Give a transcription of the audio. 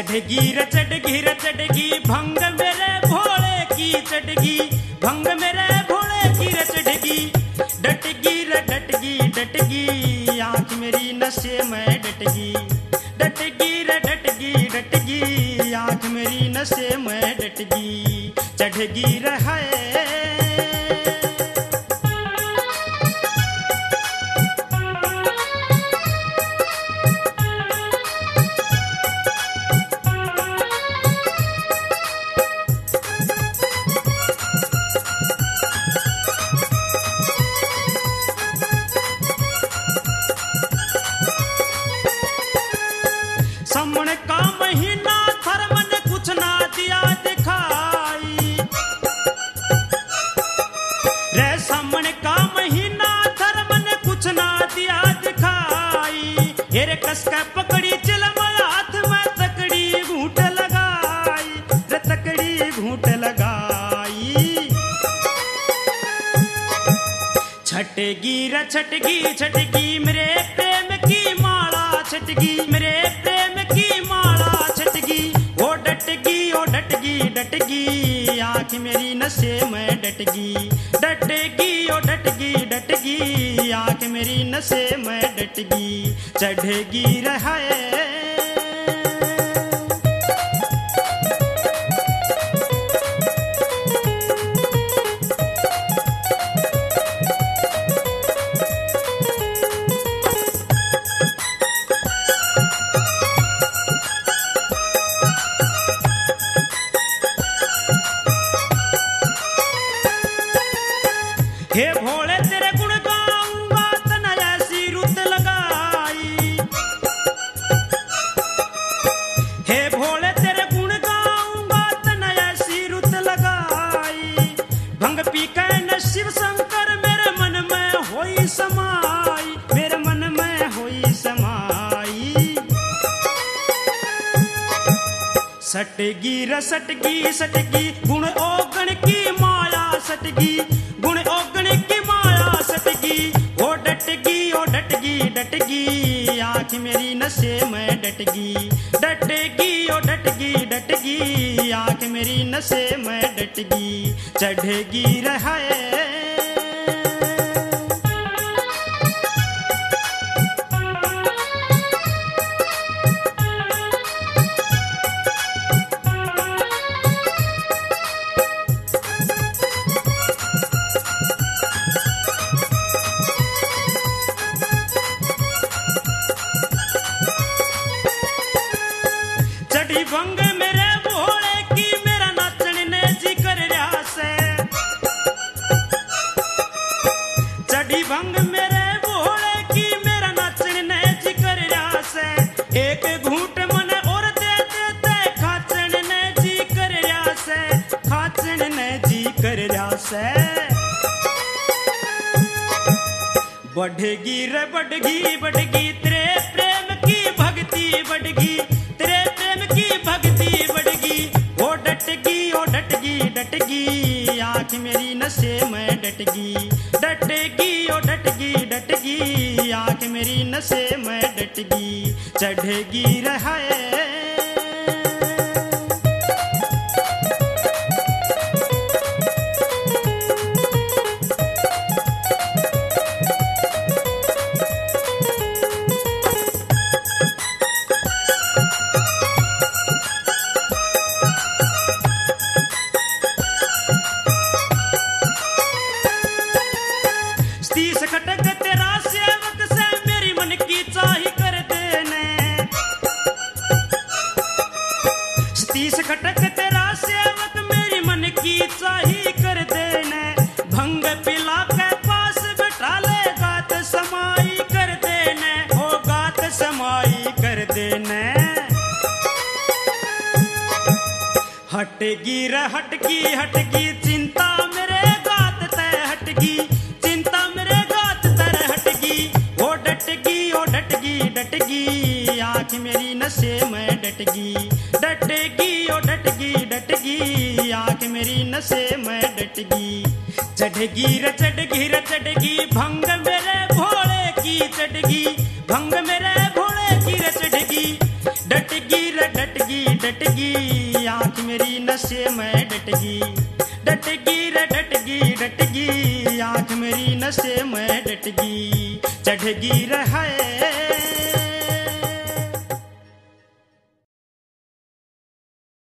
चढ़गी र चढ़गी भंग मेरे भोले की चढ़गी, भंग मेरे भोले की र चढ़गी, डटगी आँख मेरी नशे में डटगी, डटगी आँख मेरी नशे में डटगी, चढ़गी रहा सामन का महीना थर मन कुछ ना दिया दिखाई रे, सामन का महीना थर मन कुछ ना दिया दिखाई, हेरे कस का पकड़ी चिलम हाथ में तकड़ी घूंट लगाई रे, तकड़ी घूंट लगाई, छटगी रे छटगी मेरे प्रेम की माला छटगी, मेरे प्रेम की माला छटगी, ओ डटगी आँख मेरी नशे में डटगी, ओ डटगी आँख मेरी नशे में डटगी, चढ़गी रहा हे भोले तेरे गुण गाऊंगा तन ऐसी रुत लगाई, हे भोले तेरे गुण गाऊंगा तन ऐसी रुत लगाई, भंग पी के न शिव शंकर मेरे मन में होई समाई, मेरे मन में होई समाई, सटगी र सटगी गुण ओगण की माया सटगी, गुण ओगण की माया सटगी, ओ डटगी आँख मेरी नशे में डटगी, ओ डटगी आँख मेरी नशे में डटगी, चढ़गी रहा चढ़ी भंग मेरे भोले की मेरा नाचन ने जी कर रहा से, चढ़ी भंग मेरे भोले की मेरा नाचन ने जी कर रहा से, एक घूंट मन और दे देते खाचन ने जी कर रहा से, खाचन ने जी कर रहा से, बढ़गी रे बढ़गी तेरे प्रेम की भक्ति बढ़गी, तेरे प्रेम की भक्ति बढ़गी, ओ डटगी आँख मेरी नशे में डटगी, ओ डटगी आँख मेरी नशे में डटगी, चढ़गी रहा खटक तेरा सेवक से मेरी मन की चाही कर देने, सतीश खटक तेरा सेवक मेरी मन की चाही कर देने, भंग पिला के पास बैठा ले गात समाई कर देने, हो गात समाई कर देने, हटगी रे हटगी चिंता मेरे गात तय हटगी, चिंता मेरे गात तर हटगी, ओ डटगी आँख मेरी नशे में डटगी, ओ डटगी आँख मेरी नशे में डटगी, चढ़गी र चढ़गी भंग मेरे भोले की चढ़गी, भंग मेरे भोले की र चढ़गी, डटगी नशे में डटगी चढ़गी रहे